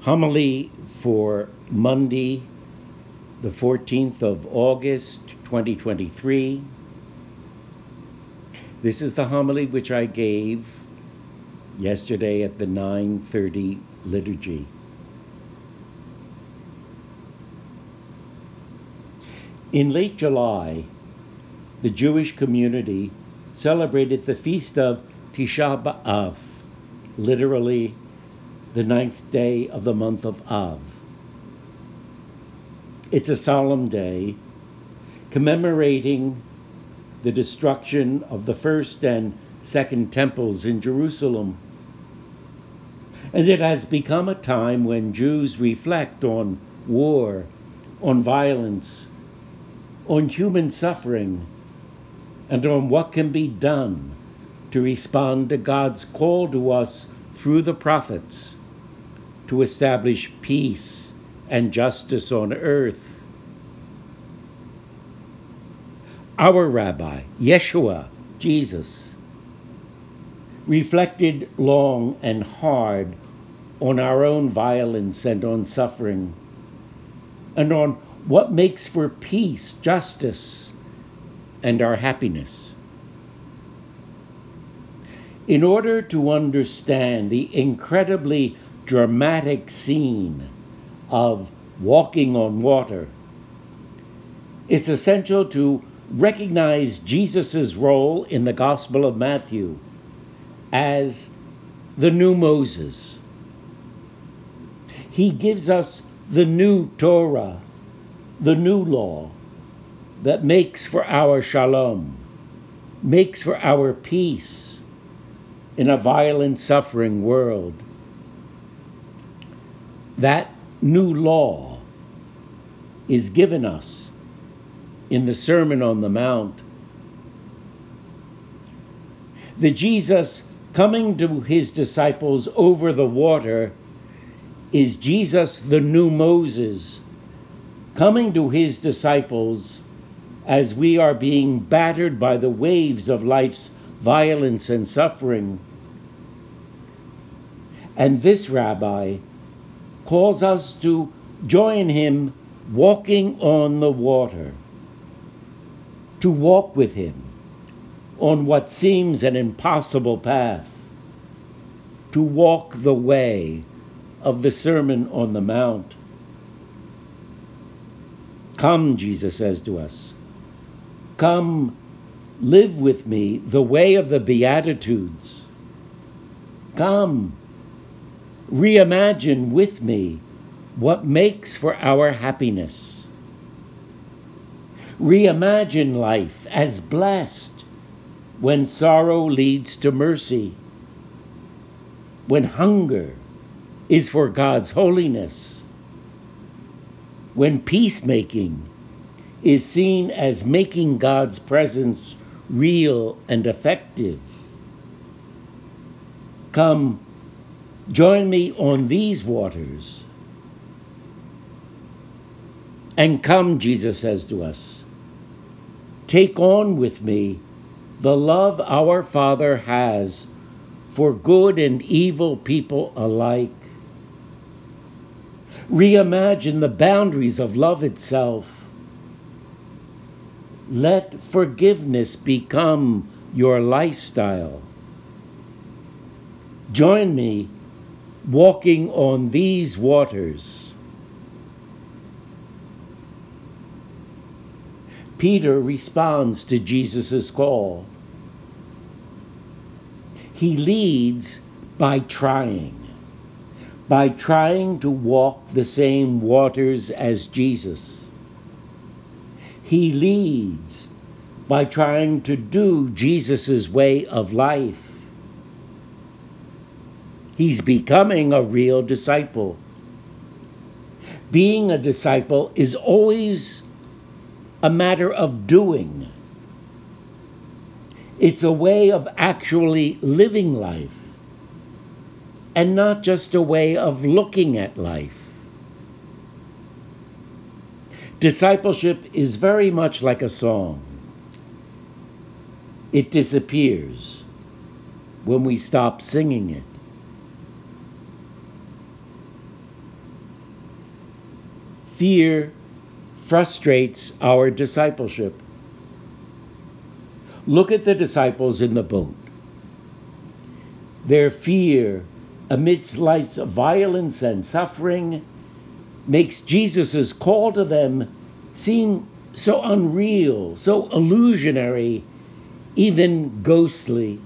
Homily for Monday, the 14th of August, 2023. This is the homily which I gave yesterday at the 9:30 liturgy. In late July, the Jewish community celebrated the feast of Tisha B'Av, literally the 9th day of the month of Av. It's a solemn day commemorating the destruction of the first and second temples in Jerusalem. And it has become a time when Jews reflect on war, on violence, on human suffering, and on what can be done to respond to God's call to us through the prophets to establish peace and justice on earth. Our Rabbi, Yeshua, Jesus, reflected long and hard on our own violence and on suffering, and on what makes for peace, justice, and our happiness. In order to understand the incredibly dramatic scene of walking on water, it's essential to recognize Jesus' role in the Gospel of Matthew as the new Moses. He gives us the new Torah, the new law that makes for our shalom, makes for our peace in a violent, suffering world. That new law is given us in the Sermon on the Mount. The Jesus coming to his disciples over the water is Jesus, the new Moses, coming to his disciples as we are being battered by the waves of life's violence and suffering. And this rabbi calls us to join him walking on the water, to walk with him on what seems an impossible path, to walk the way of the Sermon on the Mount. Come, Jesus says to us, come live with me the way of the Beatitudes. Come, reimagine with me what makes for our happiness. Reimagine life as blessed when sorrow leads to mercy, when hunger is for God's holiness, when peacemaking is seen as making God's presence real and effective. Come, join me on these waters. And come, Jesus says to us, take on with me the love our Father has for good and evil people alike. Reimagine the boundaries of love itself. Let forgiveness become your lifestyle. Join me walking on these waters. Peter responds to Jesus' call. He leads by trying to walk the same waters as Jesus. He leads by trying to do Jesus' way of life. He's becoming a real disciple. Being a disciple is always a matter of doing. It's a way of actually living life, and not just a way of looking at life. Discipleship is very much like a song. It disappears when we stop singing it. fear frustrates our discipleship. Look at the disciples in the boat. Their fear amidst life's violence and suffering makes Jesus' call to them seem so unreal, so illusionary, even ghostly.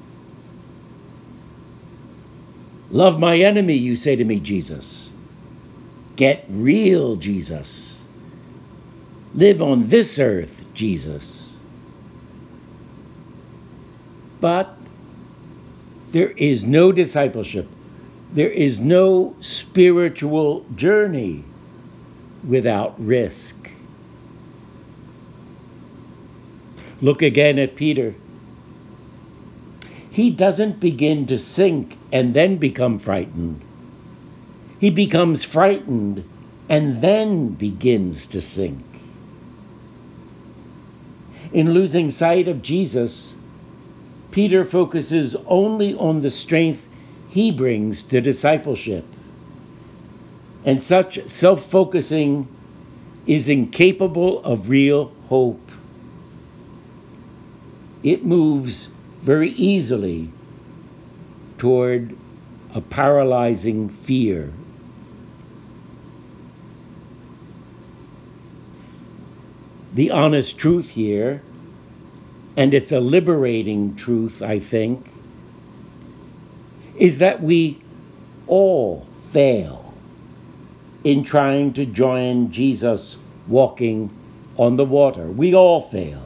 Love my enemy, you say to me, Jesus. Get real, Jesus. Live on this earth, Jesus. But there is no discipleship. There is no spiritual journey without risk. Look again at Peter. He doesn't begin to sink and then become frightened. He becomes frightened and then begins to sink. In losing sight of Jesus, Peter focuses only on the strength he brings to discipleship. And such self-focusing is incapable of real hope. It moves very easily toward a paralyzing fear. The honest truth here, and it's a liberating truth, I think, is that we all fail in trying to join Jesus walking on the water. We all fail.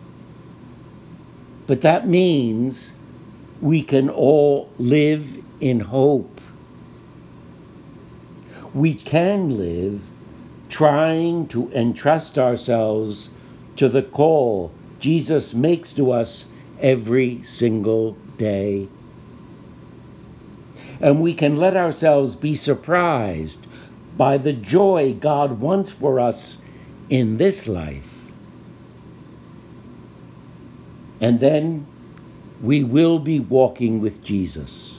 But that means we can all live in hope. We can live trying to entrust ourselves to the call Jesus makes to us every single day. And we can let ourselves be surprised by the joy God wants for us in this life. And then we will be walking with Jesus.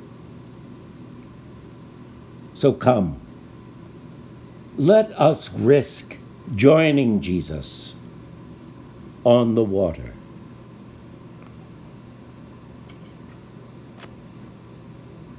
So come, let us risk joining Jesus on the water.